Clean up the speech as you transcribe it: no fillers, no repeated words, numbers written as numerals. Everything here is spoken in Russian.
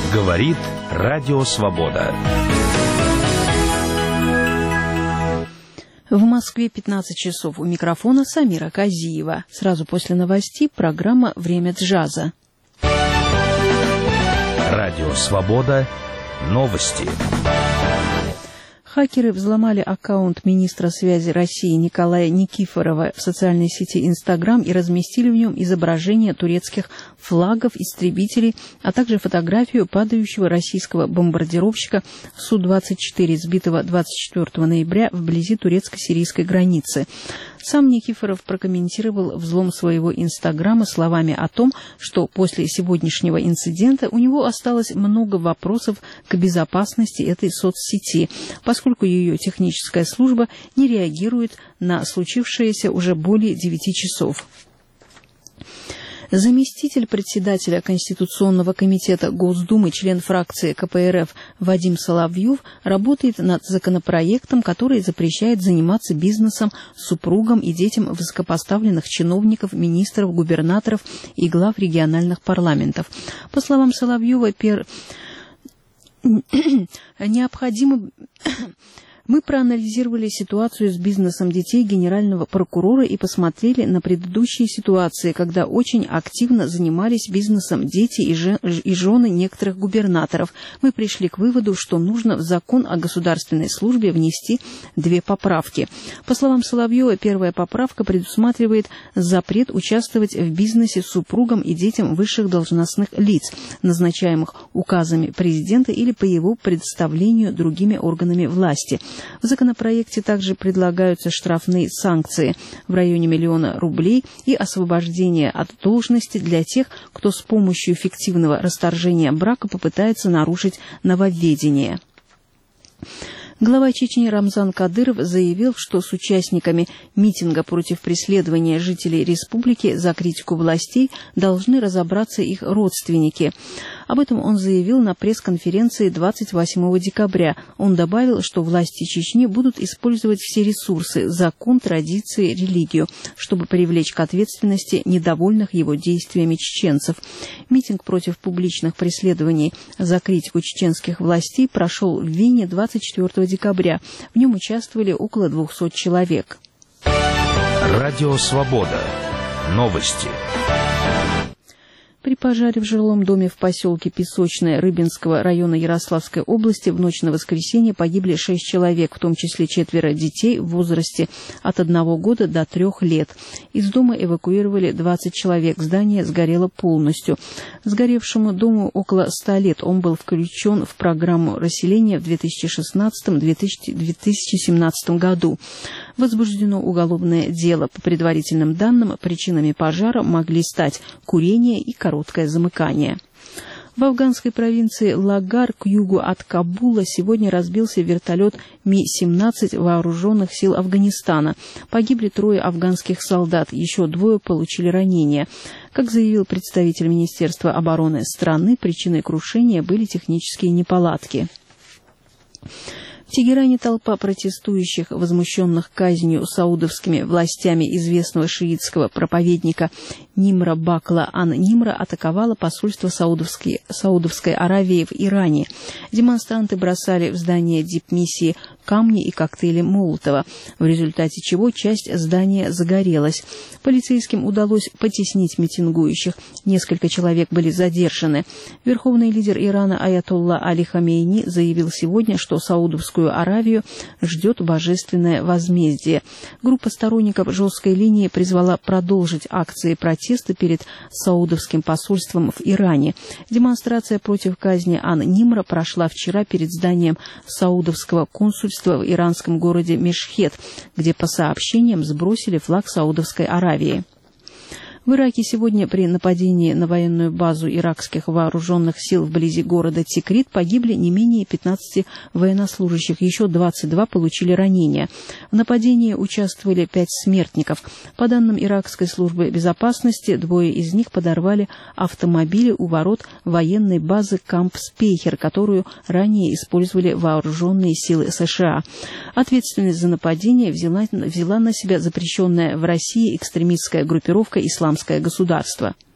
Говорит Радио Свобода. В Москве 15 часов. У микрофона Самира Казиева. Сразу после новостей программа «Время джаза». Радио Свобода. Новости. Хакеры взломали аккаунт министра связи России Николая Никифорова в социальной сети Instagram и разместили в нем изображение турецких флагов, истребителей, а также фотографию падающего российского бомбардировщика Су-24, сбитого 24 ноября вблизи турецко-сирийской границы. Сам Никифоров прокомментировал взлом своего Инстаграма словами о том, что после сегодняшнего инцидента у него осталось много вопросов к безопасности этой соцсети, поскольку ее техническая служба не реагирует на случившееся уже более 9 часов. Заместитель председателя Конституционного комитета Госдумы, член фракции КПРФ Вадим Соловьев работает над законопроектом, который запрещает заниматься бизнесом супругам и детям высокопоставленных чиновников, министров, губернаторов и глав региональных парламентов. По словам Соловьева, необходимо... Мы проанализировали ситуацию с бизнесом детей генерального прокурора и посмотрели на предыдущие ситуации, когда очень активно занимались бизнесом дети и жены некоторых губернаторов. Мы пришли к выводу, что нужно в закон о государственной службе внести 2 поправки. По словам Соловьева, первая поправка предусматривает запрет участвовать в бизнесе супругам и детям высших должностных лиц, назначаемых указами президента или по его представлению другими органами власти. В законопроекте также предлагаются штрафные санкции в районе 1 миллиона рублей и освобождение от должности для тех, кто с помощью фиктивного расторжения брака попытается нарушить нововведение. Глава Чечни Рамзан Кадыров заявил, что с участниками митинга против преследования жителей республики за критику властей должны разобраться их родственники. Об этом он заявил на пресс-конференции 28 декабря. Он добавил, что власти Чечни будут использовать все ресурсы, закон, традиции, религию, чтобы привлечь к ответственности недовольных его действиями чеченцев. Митинг против публичных преследований за критику чеченских властей прошел в Вене 24 декабря. В нем участвовали около 200 человек. Радио Свобода. Новости. При пожаре в жилом доме в поселке Песочное Рыбинского района Ярославской области в ночь на воскресенье погибли 6 человек, в том числе 4 детей в возрасте от 1 года до 3 лет. Из дома эвакуировали 20 человек. Здание сгорело полностью. Сгоревшему дому около 100 лет. Он был включен в программу расселения в 2016-2017 году. Возбуждено уголовное дело. По предварительным данным, причинами пожара могли стать курение и короткое замыкание. В афганской провинции Лагар к югу от Кабула сегодня разбился вертолет Ми-17 вооруженных сил Афганистана. Погибли 3 афганских солдат, еще 2 получили ранения. Как заявил представитель Министерства обороны страны, причиной крушения были технические неполадки. В Тегеране толпа протестующих, возмущенных казнью саудовскими властями известного шиитского проповедника Нимра Бакла ан-Нимра, атаковала посольство Саудовской Аравии в Иране. Демонстранты бросали в здание дипмиссии камни и коктейли Молотова, в результате чего часть здания загорелась. Полицейским удалось потеснить митингующих. Несколько человек были задержаны. Верховный лидер Ирана аятолла Али Хамейни заявил сегодня, что Саудовскую Аравию ждет божественное возмездие. Группа сторонников жесткой линии призвала продолжить акции протеста перед саудовским посольством в Иране. Демонстрация против казни ан-Нимра прошла вчера перед зданием саудовского консульства в иранском городе Мешхед, где по сообщениям сбросили флаг Саудовской Аравии. В Ираке сегодня при нападении на военную базу иракских вооруженных сил вблизи города Тикрит погибли не менее 15 военнослужащих, еще 22 получили ранения. В нападении участвовали 5 смертников. По данным иракской службы безопасности, 2 из них подорвали автомобили у ворот военной базы Камп Спейхер, которую ранее использовали вооруженные силы США. Ответственность за нападение взяла на себя запрещенная в России экстремистская группировка «Исламское государство».